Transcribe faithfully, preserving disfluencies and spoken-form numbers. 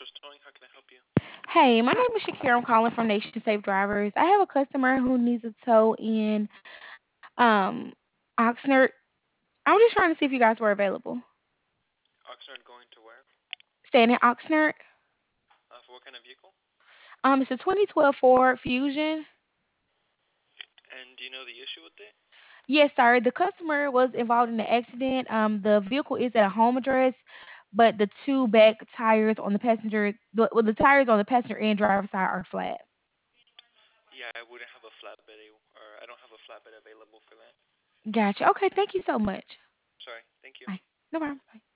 Towing. How can I help you? Hey, my name is Shakira. I'm calling from Nation Safe Drivers. I have a customer who needs a tow in um Oxnard. I was just trying to see if you guys were available. Oxnard going to where? Staying in Oxnard. Uh, for what kind of vehicle? Um, it's a twenty twelve Ford Fusion. And do you know the issue with it? Yes, sir. The customer was involved in the accident. Um, the vehicle is at a home address, but the two back tires on the passenger, the, well, the tires on the passenger and driver side are flat. Yeah, I wouldn't have a flatbed, a- or I don't have a flatbed available for that. Gotcha. Okay, thank you so much. Sorry. Thank you. Bye. No problem. Bye.